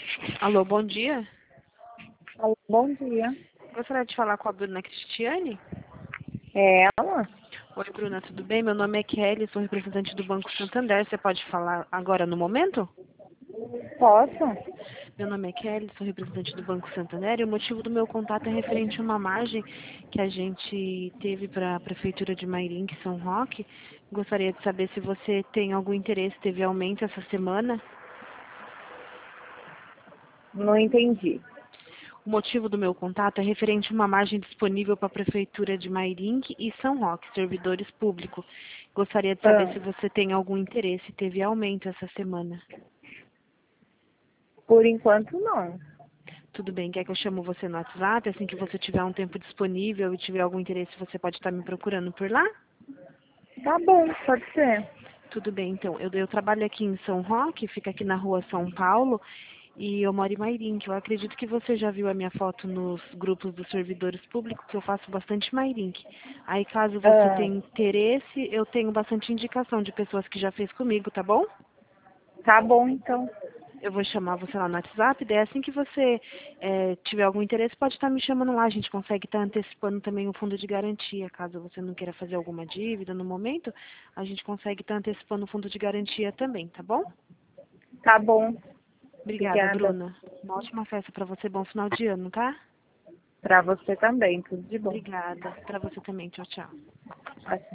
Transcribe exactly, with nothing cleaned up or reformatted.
Alô, bom dia. Alô, bom dia. Gostaria de falar com a Bruna Cristiane. É ela? Oi, Bruna, tudo bem? Meu nome é Kelly, sou representante do Banco Santander. Você pode falar agora no momento? Posso? Meu nome é Kelly, sou representante do Banco Santander e o motivo do meu contato é referente a uma margem que a gente teve para a Prefeitura de Mairinque, São Roque. Gostaria de saber se você tem algum interesse, teve aumento essa semana. Não entendi. O motivo do meu contato é referente a uma margem disponível para a Prefeitura de Mairinque e São Roque, servidores públicos. Gostaria de saber Ah, se você tem algum interesse, teve aumento essa semana. por enquanto, não. Tudo bem, quer que eu chamo você no WhatsApp? Assim que você tiver um tempo disponível e tiver algum interesse, você pode estar me procurando por lá? Tá bom, pode ser. Tudo bem, então. Eu, eu trabalho aqui em São Roque, fica aqui na rua São Paulo, e eu moro em Mairinque. Eu acredito que você já viu a minha foto nos grupos dos servidores públicos, que eu faço bastante Mairinque. Aí, caso você Ah, tenha interesse, eu tenho bastante indicação de pessoas que já fez comigo, tá bom? tá bom, então. Eu vou chamar você lá no WhatsApp, daí assim que você eh, tiver algum interesse, pode estar me chamando lá. A gente consegue estar antecipando também o fundo de garantia. Caso você não queira fazer alguma dívida no momento, a gente consegue estar antecipando o fundo de garantia também, tá bom? Tá bom. Obrigada, Obrigada. Bruna. Uma ótima festa para você, bom final de ano, tá? Pra você também, tudo de bom. Obrigada. Para você também. Tchau, tchau.